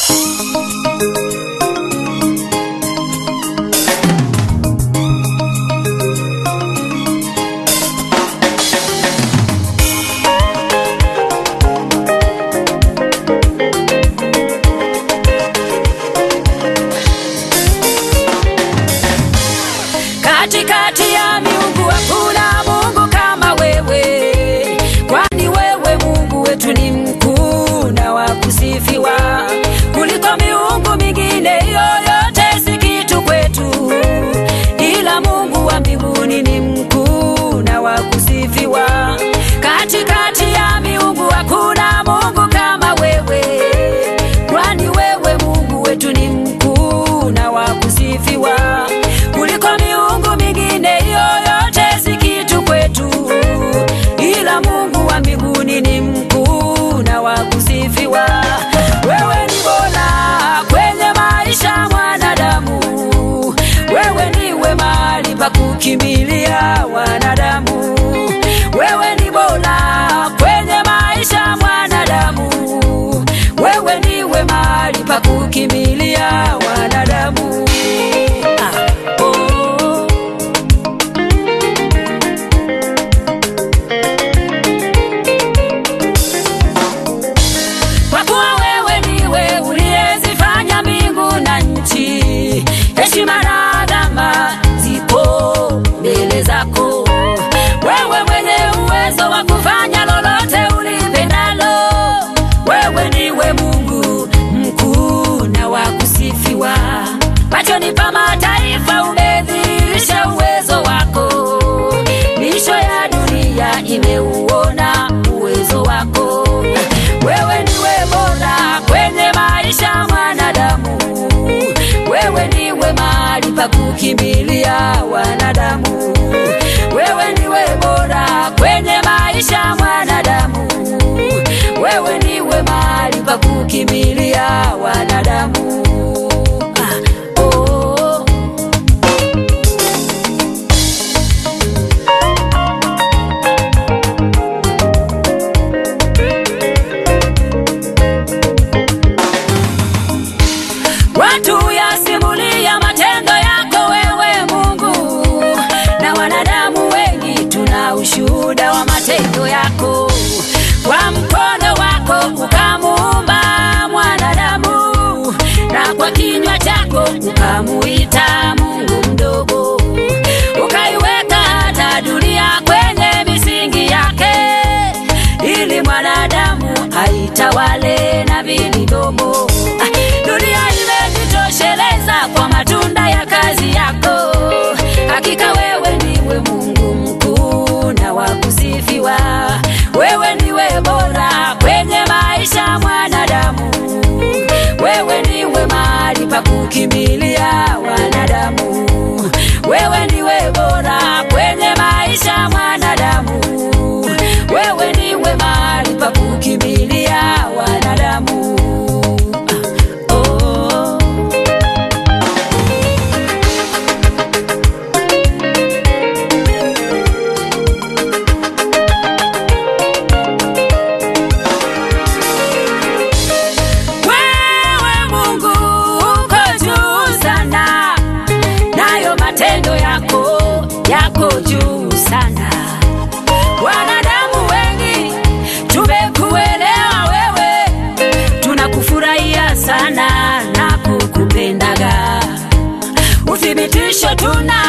Katikati ya miungu hakuna Mungu kama wewe, kwani wewe Mungu wetu ni mkuu na wa kusifiwa kuliko miungu mingine yoyote. Si kitu kwetu, ila Mungu wa mbinguni ni mkuu na wa kusifiwa. Katikati ya miungu hakuna Mungu kama wewe, kwani wewe Mungu wetu ni mkuu na wa kusifiwa kuliko miungu mingine yoyote. Si kitu kwetu, ila Mungu wa mbinguni ni mkuu na wa kusifiwa. Wewe ni bora kwenye maisha mwanadamu, wewe niwe mahali pa kukimbilia wanadamu. Wewe ni bora kwenye maisha mwanadamu, wewe niwe mahali pa kukimbilia wanadamu. Heshima na adama ziko mbele zako, wewe mwenye uwezo wa kufanya lolote ulipendalo. Wewe niwe Mungu mkuu na wa kusifiwa, machoni pa mataifa umedhihirisha uwezo wako. Misho ya dunia imeuona uwezo wako. Wewe niwe bora kwenye maisha mwanadamu, wewe niwe mahali pa kukimbilia wanadamu. Wewe niwe bora kwenye maisha mwanadamu, wewe niwe mahali pa kukimbilia wanadamu. Watu yasimulia matendo yako wewe Mungu, na wanadamu wengi tuna ushuhuda wa matendo yako. Kwa mkono wako ukamuumba mwanadamu, na kwa kinywa chako ukamuita Mungu mdogo. Ukaiweka hata dunia kwenye misingi yake, ili mwanadamu aitawale na vilivyomo. Dunia imejitosheleza kwa matunda ya kazi yako. Hakika wewe niwe Mungu mkuu na wa kusifiwa. Wewe niwe bora kwenye maisha mwanadamu, wewe niwe mahali pa kukimbilia wanadamu. Wewe niwe bora kwenye maisha mwanadamu, wewe niwe mahali pa kukimbilia wanadamu. Yako juu sana. Wanadamu wengi tumekuelewa wewe, tunakufurahia sana na kukupendaga. Uthibitisho tuna